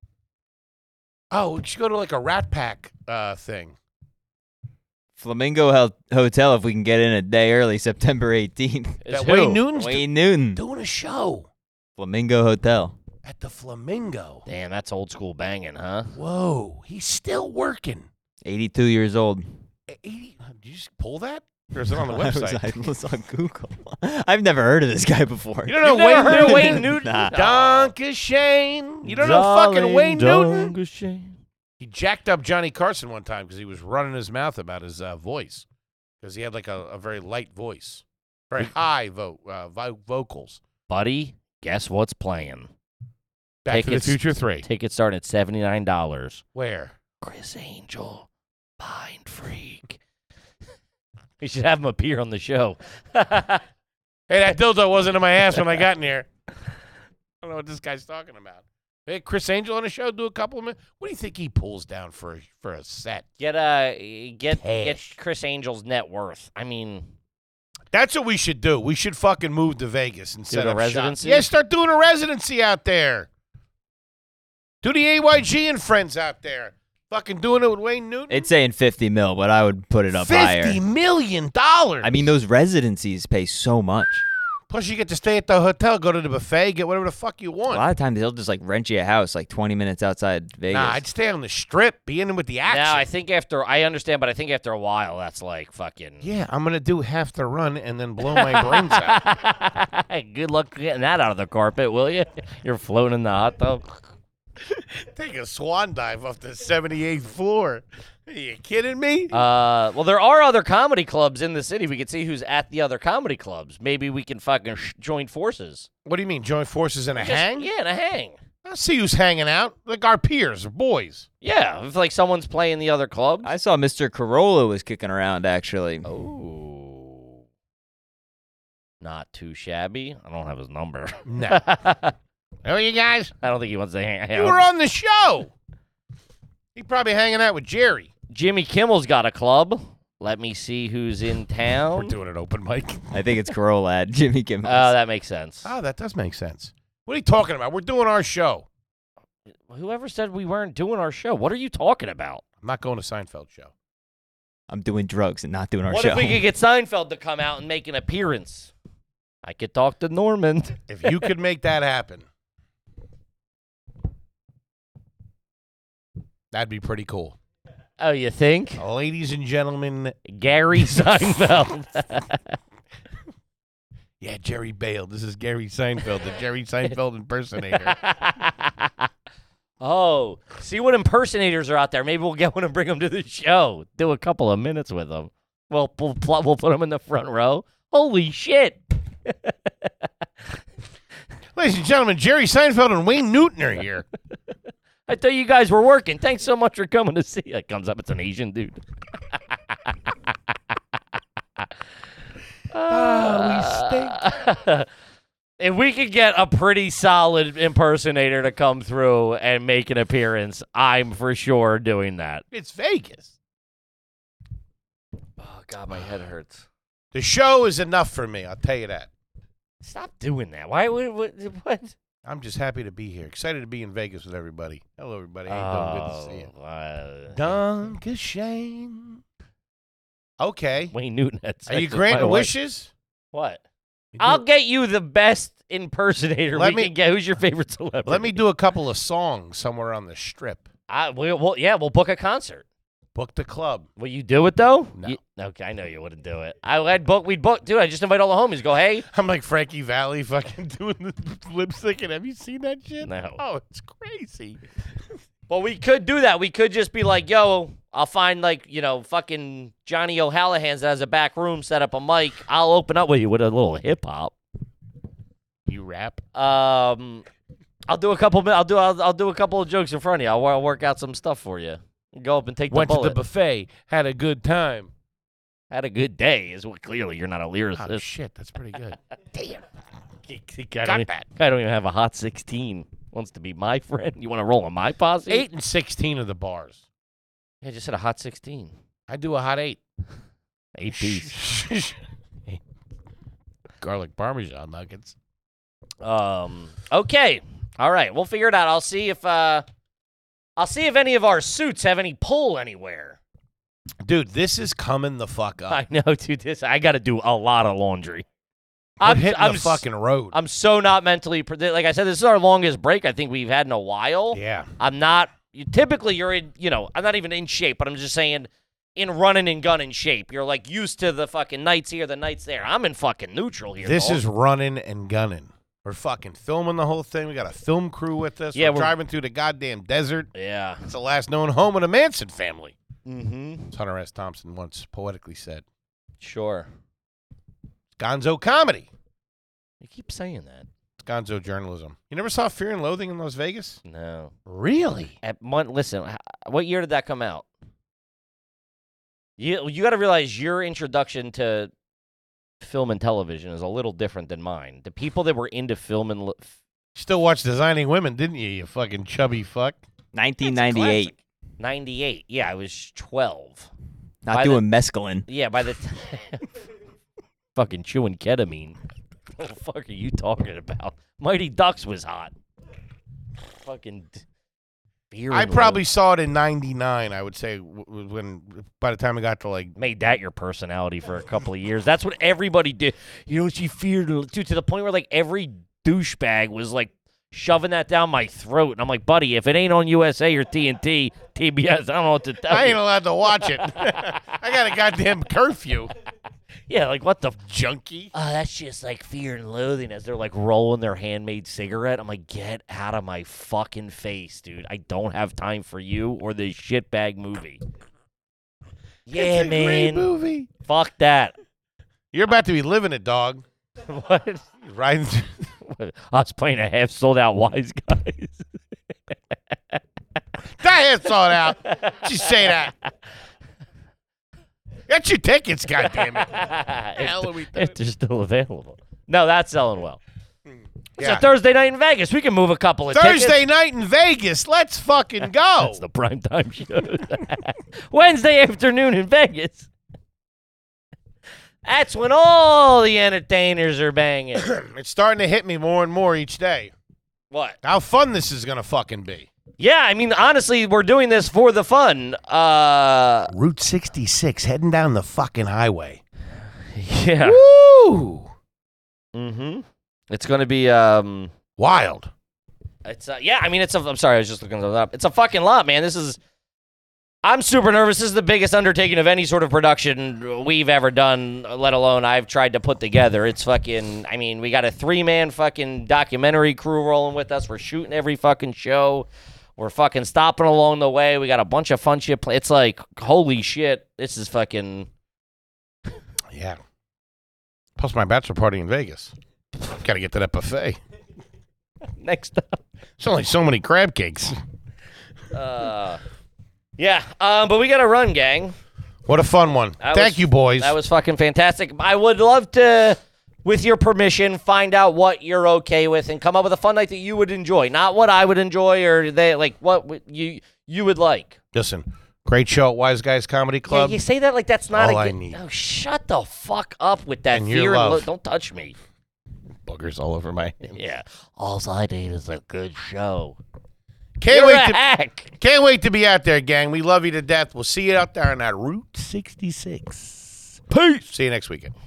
Oh, we should go to like a Rat Pack uh, thing. Flamingo Hel- Hotel, if we can get in a day early, September eighteenth. Is That who? Wayne Newton's Wayne Newton. doing a show Flamingo Hotel. at the Flamingo. Damn, that's old school banging, huh? Whoa, he's still working. eighty-two years old. eighty Did you just pull that? Or is it on the I was- website? I was on Google. I've never heard of this guy before. You don't know You've never Wayne heard of Newton? Wayne Newton? Nah. Donkey Shane. You don't know fucking Wayne Newton? Newton? He jacked up Johnny Carson one time because he was running his mouth about his uh, voice. Because he had like a, a very light voice. Very high vo- uh, vo- vocals. Buddy, guess what's playing? Back to the Tickets- Future three. Tickets start at seventy-nine dollars. Where? Chris Angel, Mind Freak. We should have him appear on the show. Hey, that dildo wasn't in my ass when I got in here. I don't know what this guy's talking about. Hey, Chris Angel on the show, do a couple of minutes. What do you think he pulls down for a, for a set? Get uh get get Cash. Chris Angel's net worth. I mean, That's what we should do. We should fucking move to Vegas and set a up residency? shop. Yeah, start doing a residency out there. Do the A Y G and friends out there. Fucking doing it with Wayne Newton. It's saying fifty mil, but I would put it up higher. Fifty million dollars. I mean, those residencies pay so much. plus you get to stay at the hotel, go to the buffet, get whatever the fuck you A want. lot of times they'll just like rent you a house like twenty minutes outside Vegas. Nah, I'd stay on the strip, be in with the action. now I think after I understand, but I think after a while that's like fucking. yeah, I'm gonna do half the run and then blow my brains out. Good luck getting that out of the carpet, will you? You're floating in the hot tub. Take a swan dive off the seventy-eighth floor. Are you kidding me? Uh, well, there are other comedy clubs in the city. We can see who's at the other comedy clubs. Maybe we can fucking sh- join forces. What do you mean, join forces in a Just- hang? Yeah, in a hang. I'll see who's hanging out. Like our peers, or boys. Yeah, if like someone's playing the other clubs. I saw Mister Corolla was kicking around actually. Oh, not too shabby. I don't have his number. No. Oh, you guys? I don't think he wants to hang You out. were on the show. He probably hanging out with Jerry. Jimmy Kimmel's got a club. Let me see who's in We're town. doing an open mic. I think it's Corolla at Jimmy Kimmel. Oh, that makes sense. Oh, that does make sense. What are you talking about? We're doing our show. Whoever said we weren't doing our show? What are you talking about? I'm not going to Seinfeld show. I'm doing drugs and not doing our What show. if we could get Seinfeld to come out and make an appearance? I could talk to Norman. If you could make that happen, that'd be pretty cool. Oh, you think? Ladies and gentlemen, Gary Seinfeld. yeah, Jerry bailed. This is Gary Seinfeld, the Jerry Seinfeld impersonator. Oh, see what impersonators are out there. Maybe we'll get one and bring them to the show. Do a couple of minutes with them. Well, we'll, pl- we'll put them in the front row. Holy shit. Ladies and gentlemen, Jerry Seinfeld and Wayne Newton are here. I thought you guys were working. Thanks so much for coming to see. It comes up. It's an Asian dude. Oh, we stink. If we could get a pretty solid impersonator to come through and make an appearance, I'm for sure doing that. It's Vegas. Oh, God, my head hurts. The show is enough for me, I'll tell you that. Stop doing that. Why would what? what? I'm just happy to be here. Excited to be in Vegas with everybody. Hello, everybody. How you doing? Good to see you. Oh, uh, Donkey Shane. Okay. Wayne Newton had sex Are you with my granting wife. wishes? What? You do- I'll get you the best impersonator Let we me- can get. Who's your favorite celebrity? Let me do a couple of songs somewhere on the strip. I, we'll, we'll, yeah, we'll book a concert. Book the club. Will you do it though? No. You- okay, I know you wouldn't do it. I, I'd book. We'd book, dude. I just invite all the homies. Go, hey. I'm like Frankie Valli fucking doing the lip syncing. Have you seen that shit? No. Oh, it's crazy. Well, we could do that. We could just be like, yo, I'll find like you know fucking Johnny O'Hallahan's that has a back room, set up a mic. I'll open up with you with a little hip hop. You rap? Um, I'll do a couple. mi- I'll do. I'll, I'll do a couple of jokes in front of you. I'll, I'll work out some stuff for you. Go up and take Went the to bullet. the buffet. Had a good time. Had a good day. Is what clearly you're not a Oh, lyricist. shit. That's pretty good. Damn. Guy Got don't, that. guy don't even have a hot sixteen. Wants to be my friend. You want to roll on my posse? Eight and sixteen of the bars. Yeah, I just said a hot sixteen. I do a hot eight. Eight piece. Garlic Parmesan nuggets. Um. Okay. All right. We'll figure it out. I'll see if uh, I'll see if any of our suits have any pull anywhere. Dude, this is coming the fuck up. I know, dude. This I got to do a lot of laundry. We're I'm hitting I'm the s- fucking road. I'm so not mentally pre- like I said. This is our longest break I think we've had in a while. yeah. I'm not. You, typically, you're in. You know, I'm not even in shape, but I'm just saying, in running and gunning shape. You're like used to the fucking nights here, the nights there. I'm in fucking neutral here. This dog. is running and gunning. We're fucking filming the whole thing. We got a film crew with us. Yeah, we're, we're- driving through the goddamn desert. yeah. It's the last known home of the Manson family. Mm-hmm. As Hunter S. Thompson once poetically said. Sure. It's gonzo comedy. You keep saying that. It's gonzo journalism. You never saw Fear and Loathing in Las Vegas? No. Really? At one, listen, h- what year did that come out? You you got to realize your introduction to film and television is a little different than mine. The people that were into film and li- Still watched Designing Women, didn't you, you fucking chubby fuck? nineteen ninety-eight. ninety-eight. Yeah, I was twelve. Not By the- doing mescaline. Yeah, by the time fucking chewing ketamine. What the fuck are you talking about? Mighty Ducks was hot. Fucking d- beer. I and probably Low- saw it in ninety-nine, I would say, w- w- when by the time I got to like, made that your personality for a couple of years. That's what everybody did. You know, she feared, dude, to the point where like every douchebag was like shoving that down my throat, and I'm like, buddy, if it ain't on U S A or T N T, T B S, I don't know what to tell I ain't you. allowed to watch it. I got a goddamn curfew. Yeah, like what the. F- Junkie. Oh, that's just like Fear and Loathing as they're like rolling their handmade cigarette. I'm like, get out of my fucking face, dude. I don't have time for you or this shitbag movie. Yeah, It's a great man. movie. Fuck that. You're about to be living it, dog. What? Riding through. I was playing a half sold out Wise Guys. That head sold out. Did you say that? Get your tickets, goddammit. if, hell are we doing? if they're still available. No, that's selling well. It's Yeah. a Thursday night in Vegas. We can move a couple of tickets. Thursday night in Vegas. Let's fucking go. That's the prime time show. Wednesday afternoon in Vegas. That's when all the entertainers are banging. It's starting to hit me more and more each day. What? How fun this is going to fucking be. Yeah, I mean, honestly, we're doing this for the fun. Uh, Route sixty-six, heading down the fucking highway. yeah. Woo! Mm-hmm. It's going to be, um, Wild. it's, uh, yeah, I mean, it's a, I'm sorry, I was just looking it up. It's a fucking lot, man. This is, I'm super nervous. This is the biggest undertaking of any sort of production we've ever done, let alone I've tried to put together. It's fucking, I mean, we got a three-man fucking documentary crew rolling with us. We're shooting every fucking show. We're fucking stopping along the way. We got a bunch of fun shit. Play- it's like, holy shit, this is fucking, Yeah. Plus my bachelor party in Vegas. Got to get to that buffet. next up. There's only so many crab cakes. Uh, yeah, um, but we got to run, gang. What a fun one. That Thank was- you, boys. That was fucking fantastic. I would love to, with your permission, find out what you're okay with and come up with a fun night that you would enjoy. Not what I would enjoy or they like what would you you would like. Listen, great show at Wise Guys Comedy Club. Yeah, you say that like that's not All a I good. need. Oh, shut the fuck up with that And your fear. And love. lo- don't touch me. Boogers all over my hands. Yeah, all I need is a good show. Can't You're wait a to hack. can't wait to be out there, gang. We love you to death. We'll see you out there on that Route sixty-six. Peace. See you next weekend.